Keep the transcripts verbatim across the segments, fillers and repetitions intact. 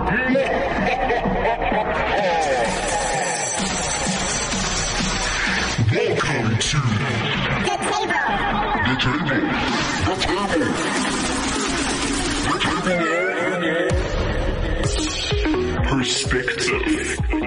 Welcome to The Table. The Table. The Table. The Table. Perspective.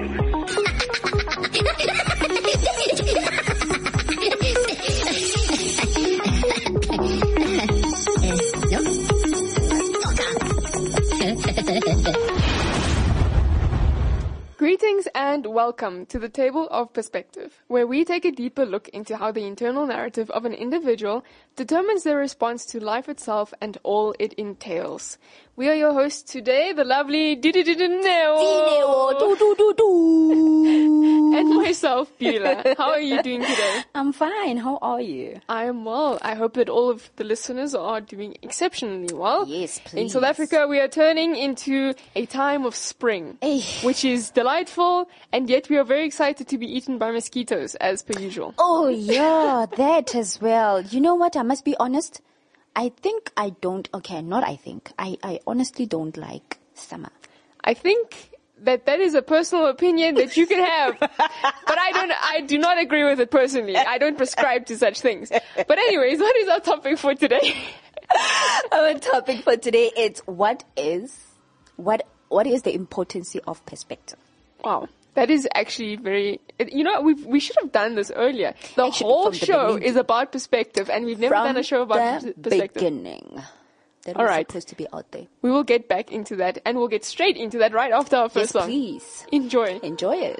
Greetings and welcome to the Table of Perspective, where we take a deeper look into how the internal narrative of an individual determines their response to life itself and all it entails. We are your hosts today, the lovely Dineo and myself, Bila. How are you doing today? I'm fine. How are you? I am well. I hope that all of the listeners are doing exceptionally well. Yes, please. In South Africa, we are turning into a time of spring, Hey. which is delightful, and yet we are very excited to be eaten by mosquitoes, as per usual. Oh, yeah, that as well. You know what? I must be honest. I think I don't, okay, not I think. I, I honestly don't like summer. I think that that is a personal opinion that you can have, but I don't, I do not agree with it personally. I don't prescribe to such things. But anyways, what is our topic for today? Our topic for today is what is, what, what is the importance of perspective? Wow. That is actually very, you know, we we should have done this earlier. The Actually, whole from the show beginning. is about perspective, and we've never From done a show about the pers- perspective. beginning. That All was right. supposed to be out there. We will get back into that, and we'll get straight into that right after our Yes, first song. please. Enjoy. Enjoy it.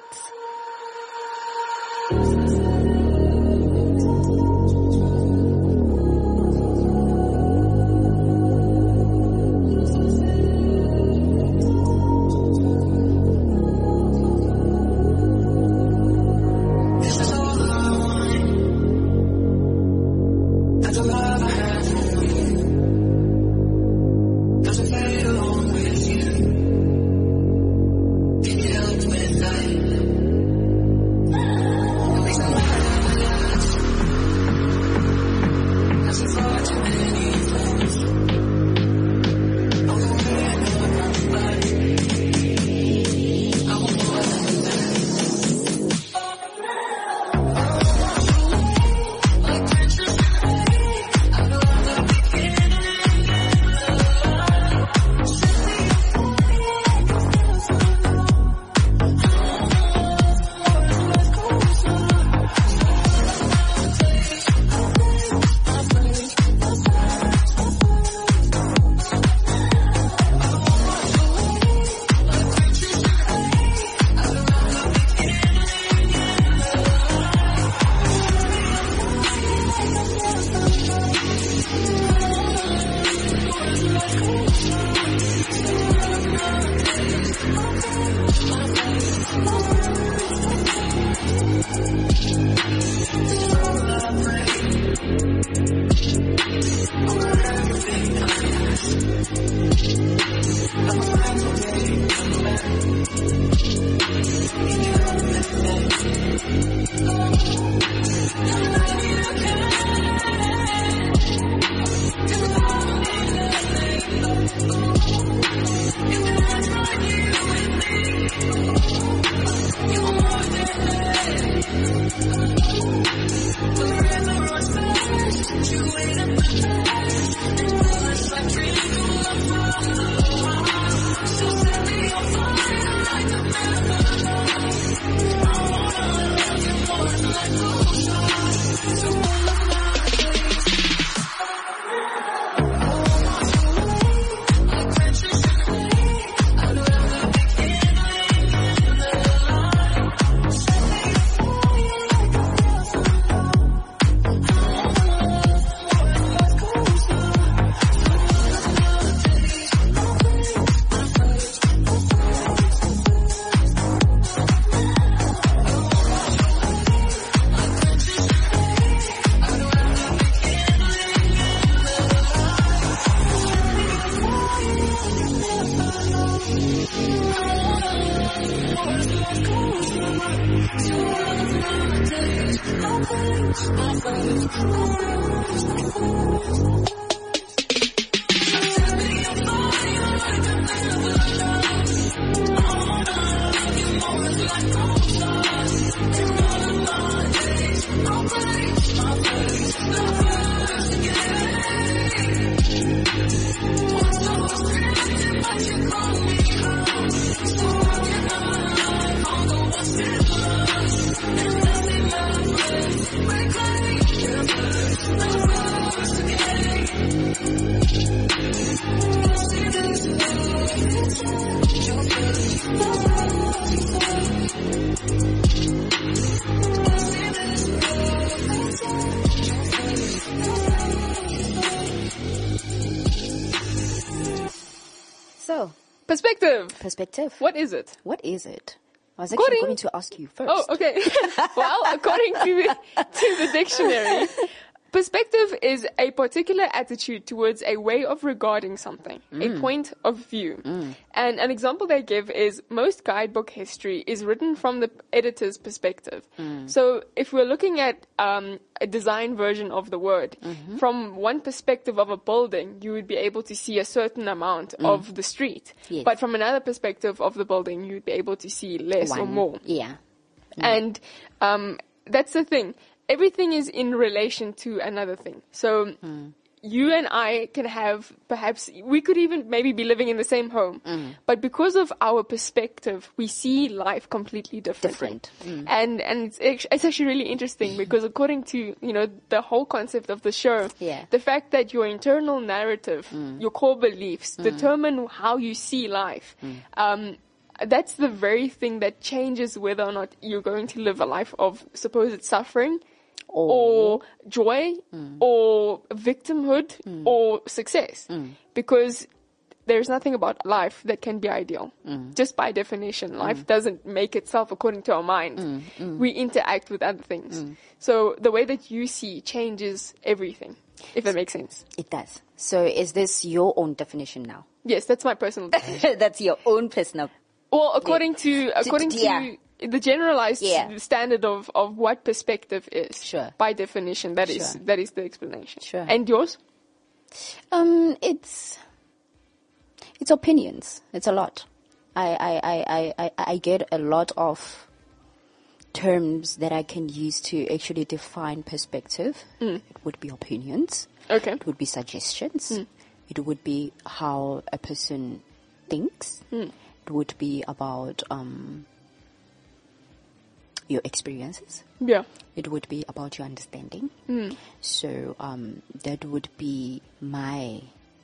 So, Perspective. perspective. What is it? What is it? I was actually According- going to ask you first. Oh, okay. Well, according to the, to the dictionary, perspective is a particular attitude towards a way of regarding something, a point of view. And an example they give is most guidebook history is written from the editor's perspective. So if we're looking at um, a design version of the word, from one perspective of a building, you would be able to see a certain amount of the street. Yes. But from another perspective of the building, you'd be able to see less or One. more. Yeah. And um, that's the thing. Everything is in relation to another thing. So you and I can have, perhaps, we could even maybe be living in the same home. But because of our perspective, we see life completely differently. Different. And and it's, act- it's actually really interesting because according to, you know, the whole concept of the show, Yeah. the fact that your internal narrative, your core beliefs, determine how you see life. Um, that's the very thing that changes whether or not you're going to live a life of supposed suffering or joy or victimhood or success. Because there's nothing about life that can be ideal. Just by definition, life doesn't make itself according to our mind. We interact with other things. So the way that you see changes everything, if that makes sense. It does. So is this your own definition now? Yes, that's my personal definition. That's your own personal. Well, according to according to yeah. the generalized Yeah. standard of, of what perspective is, Sure. by definition, that is Sure. that is the explanation. Sure. And yours? Um, it's it's opinions. It's a lot. I I, I, I, I, I get a lot of terms that I can use to actually define perspective. It would be opinions. Okay. It would be suggestions. It would be how a person thinks. It would be about um, your experiences. Yeah. It would be about your understanding. So um, that would be my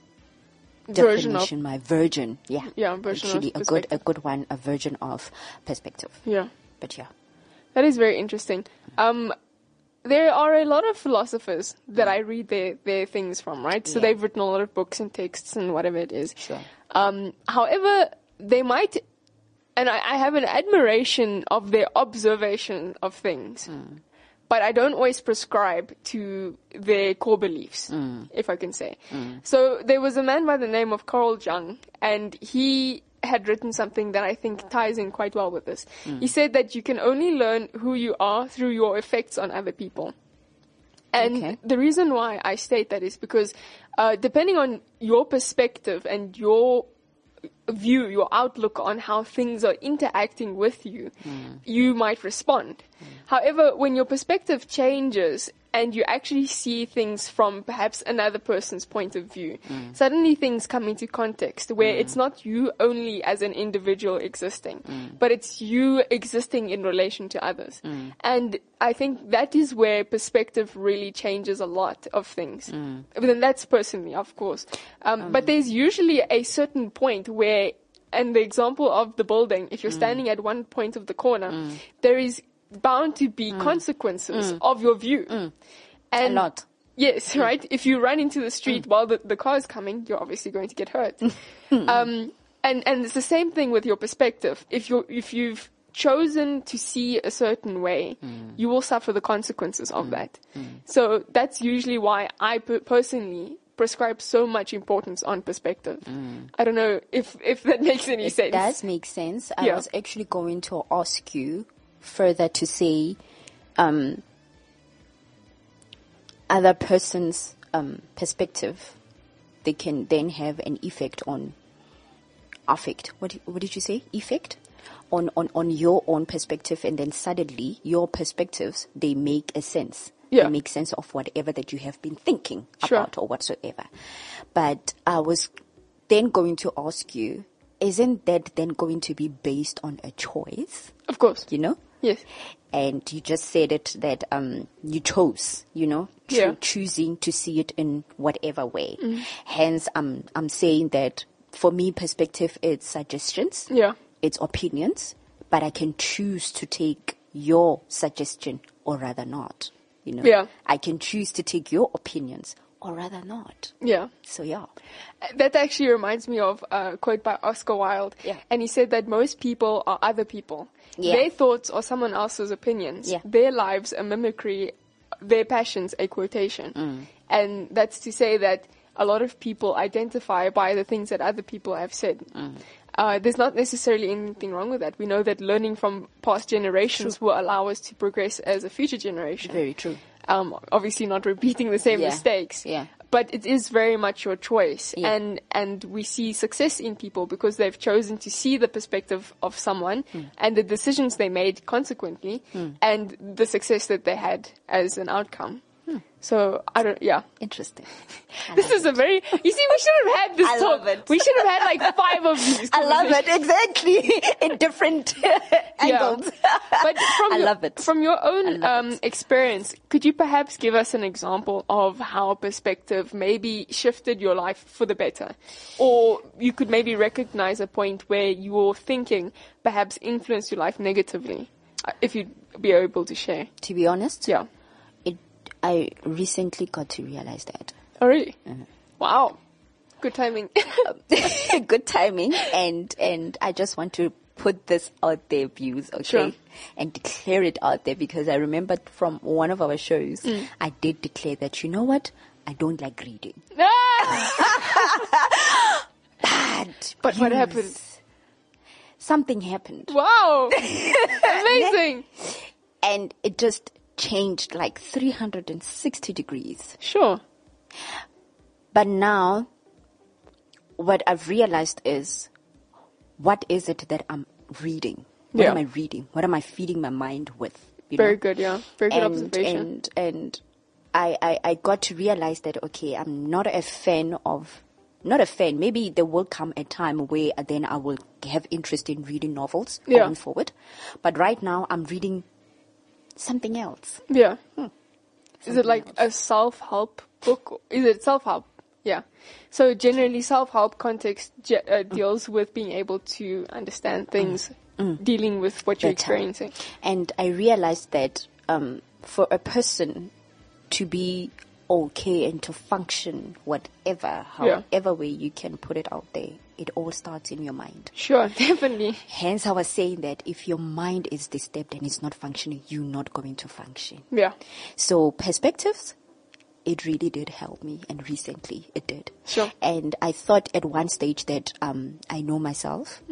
Version of definition, my version. Yeah, Yeah, version of actually a good, a perspective. good one, a version of perspective. yeah. But yeah, That is very interesting. Um, there are a lot of philosophers that I read their, their things from, right? So Yeah. they've written a lot of books and texts and whatever it is. Sure. Um, however, they might, and I, I have an admiration of their observation of things, but I don't always prescribe to their core beliefs, if I can say. So there was a man by the name of Carl Jung, and he had written something that I think ties in quite well with this. He said that you can only learn who you are through your effects on other people. And Okay. the reason why I state that is because uh, depending on your perspective and your view, your outlook on how things are interacting with you, you might respond. However, when your perspective changes and you actually see things from perhaps another person's point of view, suddenly things come into context where it's not you only as an individual existing, but it's you existing in relation to others. And I think that is where perspective really changes a lot of things. But then that's personally, of course. Um, but there's usually a certain point where, and the example of the building, if you're standing at one point of the corner, there is bound to be consequences of your view. a And lot. yes, right? If you run into the street while the, the car is coming, you're obviously going to get hurt. um, and, and it's the same thing with your perspective. If you're, if you've chosen to see a certain way, you will suffer the consequences of that. So that's usually why I per- personally prescribe so much importance on perspective. I don't know if, if that makes any It sense. does make sense. I Yeah. was actually going to ask you further to say, um, other person's um, perspective, they can then have an effect on affect. What what did you say? Effect on on on your own perspective, and then suddenly your perspectives, they make a sense. Yeah. They make sense of whatever that you have been thinking Sure. about or whatsoever. But I was then going to ask you, isn't that then going to be based on a choice? Of course. You know? Yes. And you just said it that um you chose, you know, cho- Yeah. choosing to see it in whatever way. Hence, I'm I'm saying that for me, perspective, it's suggestions. Yeah. It's opinions, but I can choose to take your suggestion or rather not. You know, Yeah. I can choose to take your opinions or rather not. Yeah. So yeah, That actually reminds me of a quote by Oscar Wilde. Yeah. And he said that most people are other people. Yeah. Their thoughts are someone else's opinions. Yeah. Their lives a mimicry, their passions a quotation. Mm. And that's to say that a lot of people identify by the things that other people have said. Mm. Uh, there's not necessarily anything wrong with that. We know that learning from past generations will allow us to progress as a future generation. very true. Um, obviously not repeating the same Yeah. mistakes. Yeah. But it is very much your choice. Yeah. And, and we see success in people because they've chosen to see the perspective of someone and the decisions they made consequently and the success that they had as an outcome. So, I don't, yeah. Interesting. This is a very, you see, we should have had this I talk. love it. We should have had like five of these. I love it, conversations. exactly, in different angles. But from I your, love it. From your I own love um, it. experience, could you perhaps give us an example of how perspective maybe shifted your life for the better? Or you could maybe recognize a point where your thinking perhaps influenced your life negatively, uh, if you'd be able to share. To be honest, Yeah. it, I recently got to realize that. Oh, really? Mm-hmm. Wow. Good timing. Good timing, and and I just want to put this out there, views, okay, Sure. and declare it out there because I remembered from one of our shows, Mm. I did declare that, you know what, I don't like reading. Ah! But, But what views, happened? Something happened, Wow. Amazing. and it just changed like three hundred sixty degrees. Sure. But now, what I've realized is, what is it that I'm reading? What Yeah. am I reading? What am I feeding my mind with? You Very know? good, yeah. Very good and, observation. And and I, I I got to realize that okay, I'm not a fan of, not a fan. Maybe there will come a time where then I will have interest in reading novels Yeah. going forward. But right now, I'm reading something else. Yeah. Hmm. Is it like a self-help book? Is it self-help? Yeah. So generally self-help context ge- uh, deals with being able to understand things, dealing with what you're Better. experiencing. And I realized that um, for a person to be okay and to function, whatever, Yeah. however way you can put it out there, it all starts in your mind. Sure, definitely. Hence, I was saying that if your mind is disturbed and it's not functioning, you're not going to function. Yeah. So perspectives, it really did help me, and recently it did. Sure. And I thought at one stage that um, I know myself.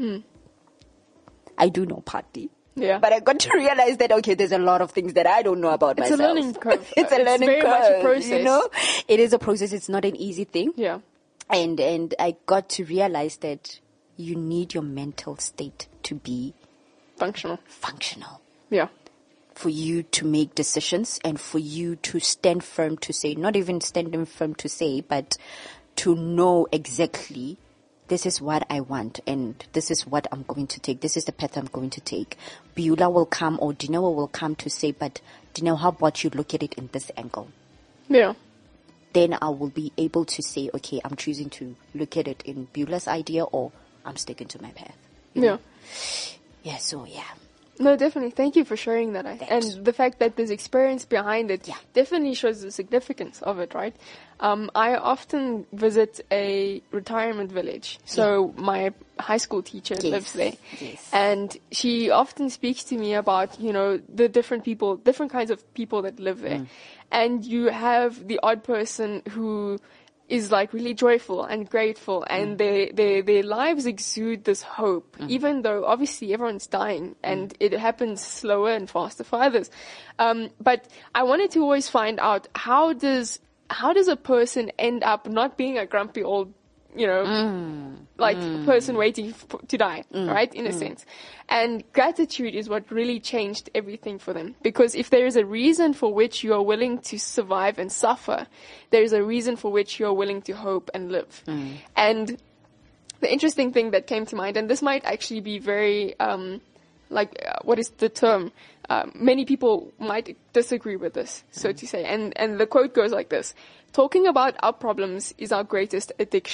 I do know partly. Yeah. But I got to realize that, okay, there's a lot of things that I don't know about It's a myself. learning curve. It's a It's learning very curve. much a process. You know? It is a process. It's not an easy thing. Yeah. And, and I got to realize that you need your mental state to be Functional. functional, Yeah. for you to make decisions and for you to stand firm to say, not even standing firm to say, but to know exactly this is what I want and this is what I'm going to take. This is the path I'm going to take. Beulah will come or Dinewa will come to say, but Dinewa, how about you look at it in this angle? Yeah. Then I will be able to say, okay, I'm choosing to look at it in Beulah's idea or I'm sticking to my path. You Yeah. know? Yeah, so yeah. No, definitely. Thank you for sharing that. I- Thanks. And the fact that there's experience behind it Yeah. definitely shows the significance of it, right? Um, I often visit a retirement village. So my high school teacher Yes. lives there. Yes. And she often speaks to me about, you know, the different people, different kinds of people that live there. And you have the odd person who is like really joyful and grateful and their, their, their lives exude this hope, even though obviously everyone's dying and it happens slower and faster for others. Um, but I wanted to always find out how does, how does a person end up not being a grumpy old, you know, like person waiting f- to die, right? In a sense. And gratitude is what really changed everything for them. Because if there is a reason for which you are willing to survive and suffer, there is a reason for which you are willing to hope and live. And the interesting thing that came to mind, and this might actually be very, um, like, uh, what is the term? Uh, many people might disagree with this, so to say. And, and the quote goes like this. Talking about our problems is our greatest addiction.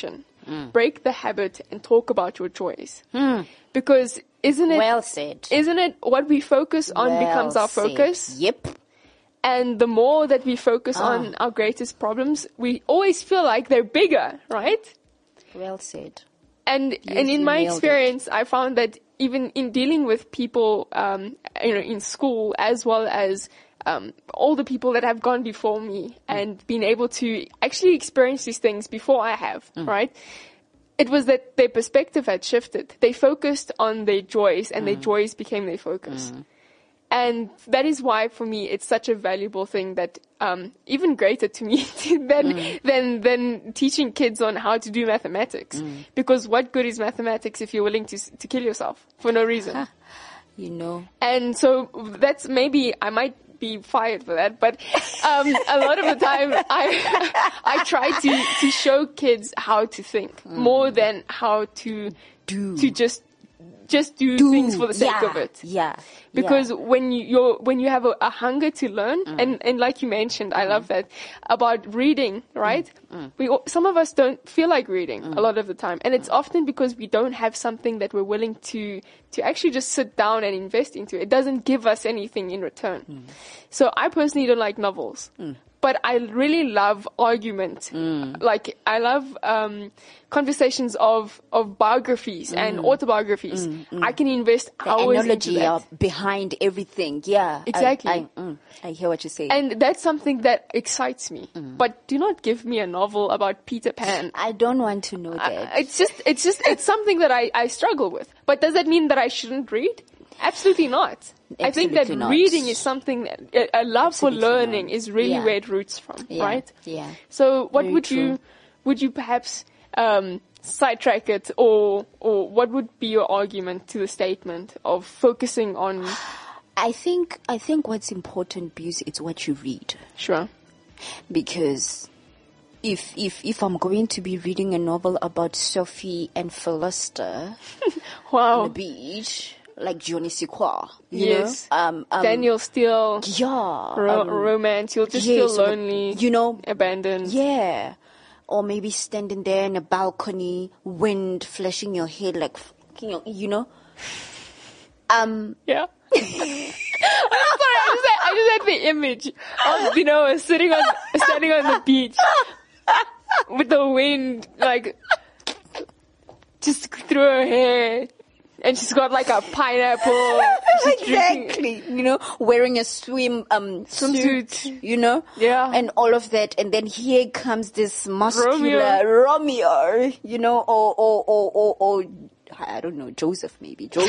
mm. break the habit and talk about your joys. Mm. Because isn't it, well said. Isn't it what we focus on well becomes our said. focus? Yep. And the more that we focus Ah. on our greatest problems, we always feel like they're bigger, right? Well said. And Yes, and in you my nailed experience, I found that even in dealing with people, um, you know, in school as well as um, all the people that have gone before me mm. and been able to actually experience these things before I have, mm. right? It was that their perspective had shifted. They focused on their joys, and mm. their joys became their focus. Mm. And that is why, for me, it's such a valuable thing that, um, even greater to me than, mm. than, than teaching kids on how to do mathematics. Mm. Because what good is mathematics if you're willing to, to kill yourself for no reason? Huh. You know. And so that's maybe, I might be fired for that, but, um, a lot of the time I, I try to, to show kids how to think mm. more than how to do, to just, just do, do things for the sake yeah, of it. Yeah. Because yeah. when you, you're, when you have a, a hunger to learn, mm. and, and like you mentioned, mm. I love that, about reading, right? Mm. We, some of us don't feel like reading mm. a lot of the time. And it's often because we don't have something that we're willing to, to actually just sit down and invest into. It doesn't give us anything in return. Mm. So I personally don't like novels. Mm. But I really love argument. Mm. Like, I love um, conversations of, of biographies mm. and autobiographies. Mm, mm. I can invest the hours analogy into that. behind everything. Yeah. Exactly. I, I, mm, I hear what you say. And that's something that excites me. Mm. But do not give me a novel about Peter Pan. I don't want to know that. Uh, it's just, it's just, it's something that I, I struggle with. But does that mean that I shouldn't read? Absolutely not. Absolutely I think that not. reading is something, that, a love Absolutely for learning not. is really yeah. where it roots from, yeah. right? Yeah. So what Very would true. you, would you perhaps um, sidetrack it, or or what would be your argument to the statement of focusing on? I think I think what's important, because it's what you read. Sure. Because if if if I'm going to be reading a novel about Sophie and Philistor wow. on the beach, like Johnny Sikwa, you yes. know, um, um, Daniel Steele, yeah, ro- um, romance, you'll just yes, feel lonely, you know, abandoned. Yeah. Or maybe standing there in a balcony, wind flashing your hair like, you know. Um. Yeah. I'm sorry, I just had, I just had the image of, you know, sitting on, standing on the beach with the wind, like, just through her hair. And she's got like a pineapple. She's exactly. Drinking. You know, wearing a swim, um, swimsuit, Suit. you know? Yeah. And all of that. And then here comes this muscular Romeo, Romeo you know, or, or, or, or, or, I don't know, Joseph maybe. Joseph.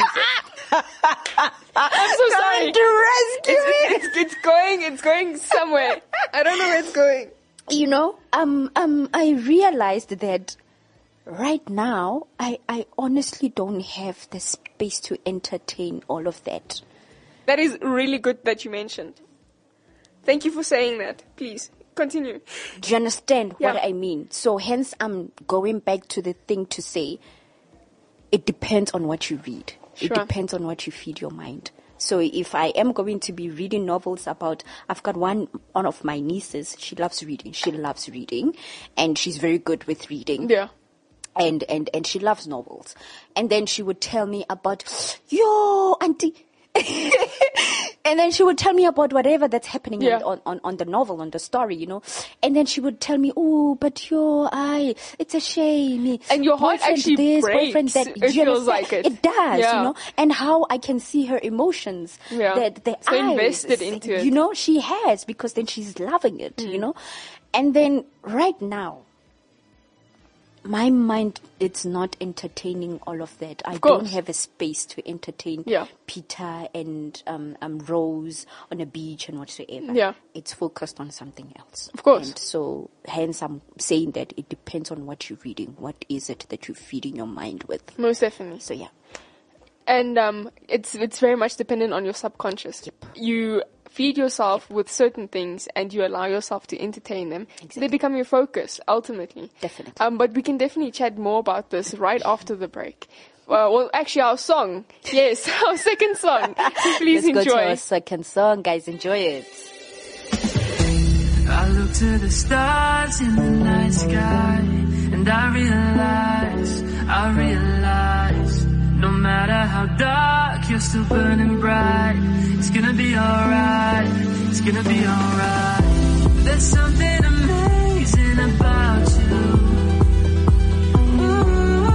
I'm so sorry. To rescue it's, it's, it's going, it's going somewhere. I don't know where it's going. You know, um, um, I realized that right now, I, I honestly don't have the space to entertain all of that. That is really good that you mentioned. Thank you for saying that. Please, continue. Do you understand yeah. what I mean? So hence I'm going back to the thing to say, it depends on what you read. Sure. It depends on what you feed your mind. So if I am going to be reading novels about, I've got one, one of my nieces, she loves reading. She loves reading. And she's very good with reading. Yeah. And, and, and she loves novels. And then she would tell me about, yo, auntie. And then she would tell me about whatever that's happening yeah. on, on, on the novel, on the story, you know. And then she would tell me, oh, but yo, I, it's a shame. And your heart boyfriend actually this, breaks. boyfriend that. It Do you feels understand? like it. It does, yeah. you know. And how I can see her emotions. Yeah. The, the so eyes, invested into it. You know, she has, because then she's loving it, mm. you know. And then right now, my mind, it's not entertaining all of that. I of course. don't have a space to entertain yeah. Peter and um, um, Rose on a beach and whatsoever. Yeah. It's focused on something else. Of course. And so, hence I'm saying that it depends on what you're reading. What is it that you're feeding your mind with? Most definitely. So, yeah. And um, it's it's very much dependent on your subconscious. Yep. You feed yourself with certain things and you allow yourself to entertain them. Exactly. They become your focus, ultimately. Definitely. Um, but we can definitely chat more about this right after the break. Uh, well, actually, our song. Yes, our second song. So please Let's enjoy. go to our second song, guys. Enjoy it. I look to the stars in the night sky, and And I realize, I realize, no matter how dark, you're still burning bright. It's gonna be alright, it's gonna be alright. There's something amazing about you. Ooh,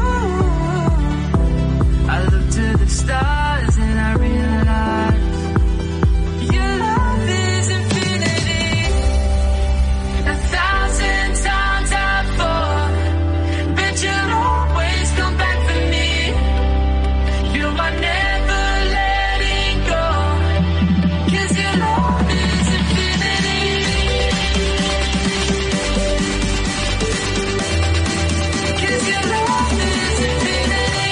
I look to the stars and I realize your love is infinity. A thousand times I've fallen, but you'll always come back for me. You are never letting go, 'cause your love is infinity. 'Cause your love is infinity.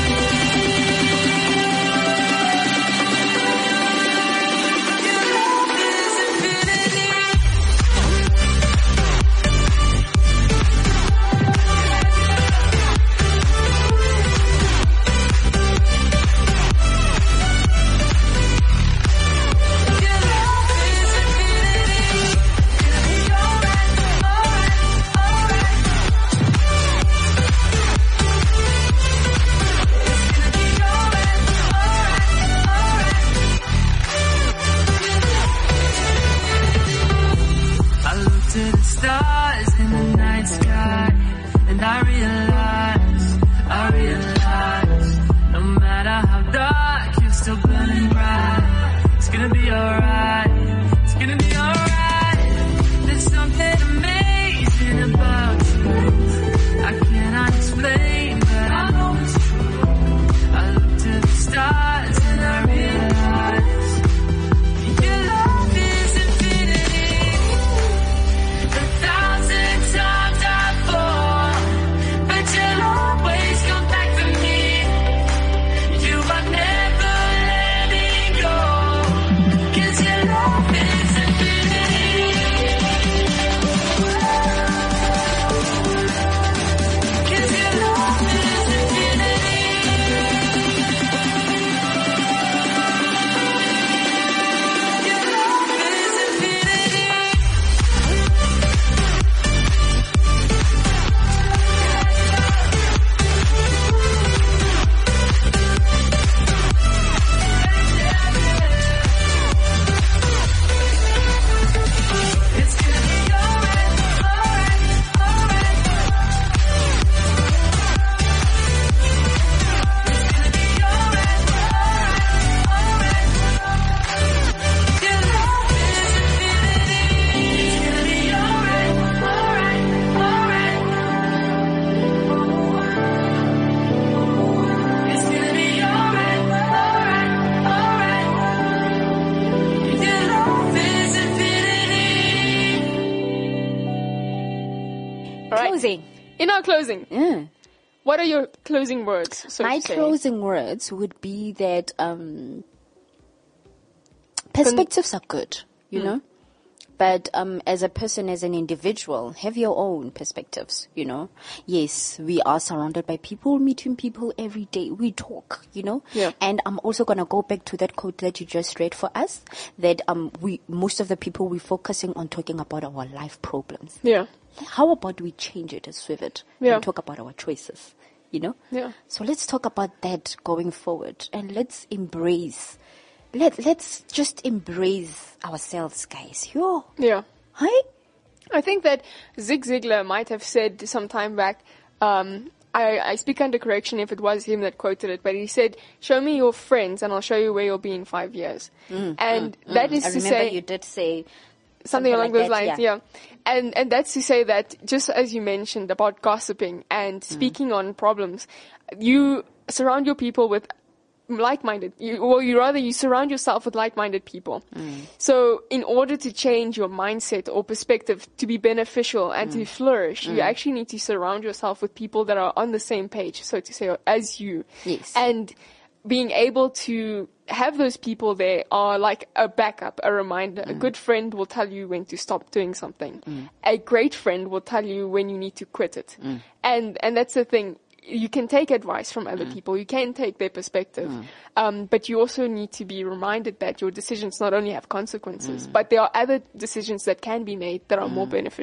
Your love is infinity. Your love is infinity. Gonna be alright, alright, alright. It's gonna be alright, alright, alright. I look to the stars in the night sky, and I realize, I realize, no matter how dark, you're still burning bright. It's gonna be alright, it's gonna be alright. There's something amazing about you. I cannot explain, but I know it's true. I look to the stars and I realize your love is infinity. A thousand times I've fallen, but you'll always come back for me. You are never letting go, 'cause your love is infinity. 'Cause your love is infinity. Your love is infinity. It's gonna be alright, alright, alright. It's gonna be alright, alright, alright. Your love is infinity. It's gonna be alright, alright, alright. It's gonna be alright, alright, alright. Your love is infinity. All right. Closing. In our closing, Mm. what are your closing words? So My to say? closing words would be that um, perspectives are good, you know, but um, as a person, as an individual, have your own perspectives, you know. Yes, we are surrounded by people, meeting people every day. We talk, you know. Yeah. And I'm also gonna go back to that quote that you just read for us. That um, we most of the people we're focusing on talking about our life problems. Yeah. How about we change it and swift it Yeah. and talk about our choices, you know? Yeah. So let's talk about that going forward, and let's embrace, let, let's just embrace ourselves, guys. Yo, Yeah. hi? I think that Zig Ziglar might have said some time back, um, I, I speak under correction if it was him that quoted it, but he said, show me your friends and I'll show you where you'll be in five years. and that is I to remember say... you did say Something along those like that, lines, yeah. yeah. And and that's to say that, just as you mentioned about gossiping and speaking on problems, you surround your people with like-minded, you, or you rather you surround yourself with like-minded people. So in order to change your mindset or perspective to be beneficial and to flourish, you actually need to surround yourself with people that are on the same page, so to say, as you. Yes. And being able to have those people there are like a backup, a reminder. A good friend will tell you when to stop doing something. A great friend will tell you when you need to quit it. And and that's the thing. You can take advice from other people. You can take their perspective. Um, but you also need to be reminded that your decisions not only have consequences, but there are other decisions that can be made that are more beneficial.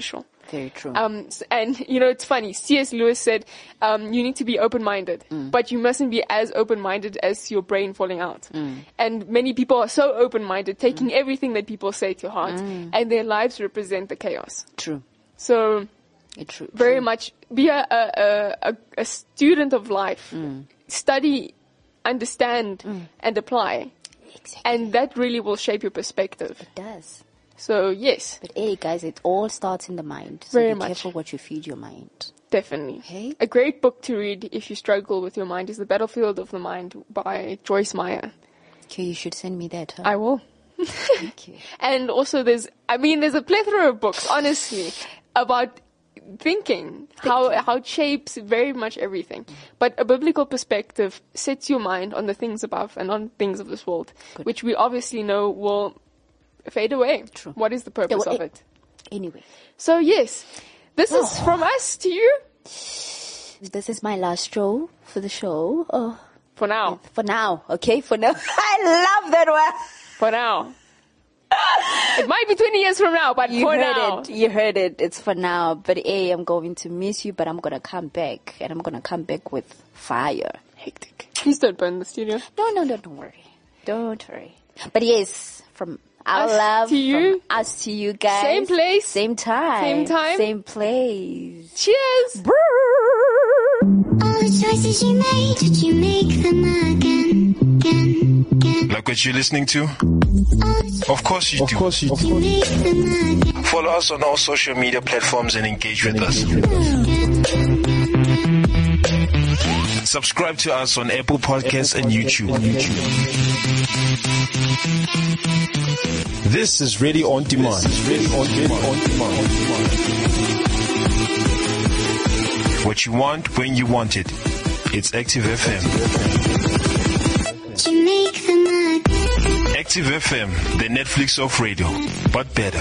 Very true. Um, s- and, you know, it's funny. C S Lewis said, um, you need to be open-minded, Mm. but you mustn't be as open-minded as your brain falling out. Mm. And many people are so open-minded, taking everything that people say to heart, Mm. and their lives represent the chaos. True. So, It's true. very true. much be a, a, a, a student of life. Mm. Study, understand, and apply. Exactly. And that really will shape your perspective. It does. So, yes, But hey, guys, it all starts in the mind. So Very be much. careful what you feed your mind. definitely. Okay. A great book to read if you struggle with your mind is The Battlefield of the Mind by Joyce Meyer. Okay, you should send me that. Huh? I will. Thank you. And also there's, I mean, there's a plethora of books, honestly, about thinking, how, how it shapes very much everything. But a biblical perspective sets your mind on the things above and on things of this world, Good. which we obviously know will fade away. True. What is the purpose well, of it- it? Anyway, So yes, this is Oh. from us to you this is my last show for the show. Oh, for now. for now, okay? For now. I love that one. For now. It might be twenty years from now, but You for heard now. it. You heard it. It's for now. But hey, I'm going to miss you, but I'm going to come back. And I'm going to come back with fire. Hectic. Please don't burn the studio. No, no, no, don't worry. Don't worry. But yes, from our Us love, to you. from us to you guys. Same place. Same time. Same time. Same place. Cheers! All the choices you made, did you make them again, again, again? Like what you're listening to? All the Of course you Of do. course you do. choices you make them again, Follow us on all social media platforms and engage with us. Subscribe to us on Apple Podcasts and YouTube. This is Radio On Demand. Radio On Demand. What you want, when you want it. It's Active F M. did you make them again? Active F M, the Netflix of radio, but better.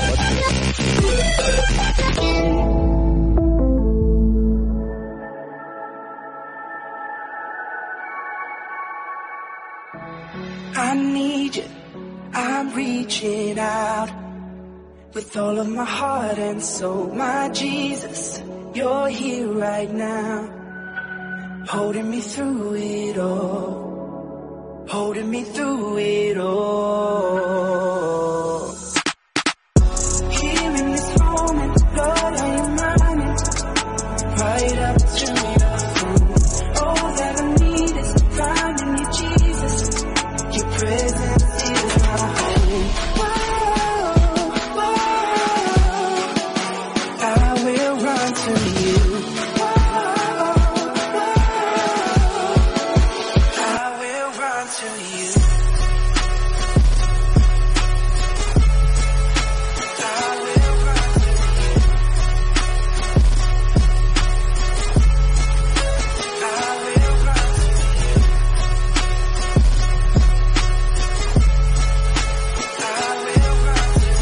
I need you, I'm reaching out with all of my heart and soul. My Jesus, you're here right now, holding me through it all, holding me through it all. Here in this moment, Lord, I am running right up to your throne. All that I need is finding you, Jesus. Your presence is my home. Whoa, whoa, I will run to you. Whoa, whoa, I will run to you. I will run to you. I will run to you. I will run to you.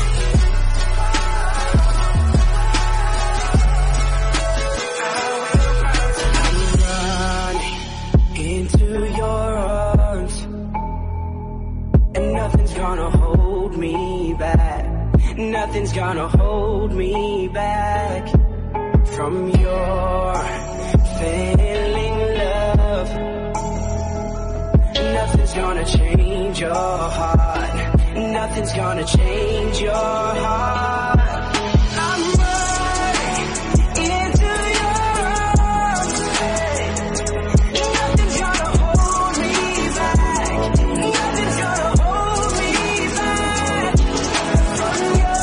Into your arms, and nothing's gonna hold me back. Nothing's gonna hold me back from your failing love. Nothing's gonna change your heart. Nothing's gonna change your heart. I'm running into your arms. Nothing's gonna hold me back. Nothing's gonna hold me back from your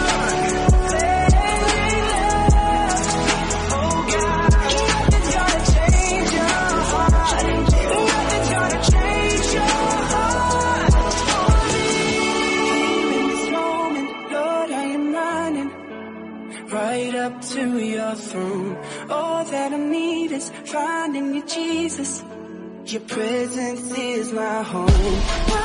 failing love. Oh God, nothing's gonna change your heart. Nothing's gonna change your heart for me. In this moment, Lord, I am running right up to your throne. All that I need is finding you, Jesus. Your presence is my home.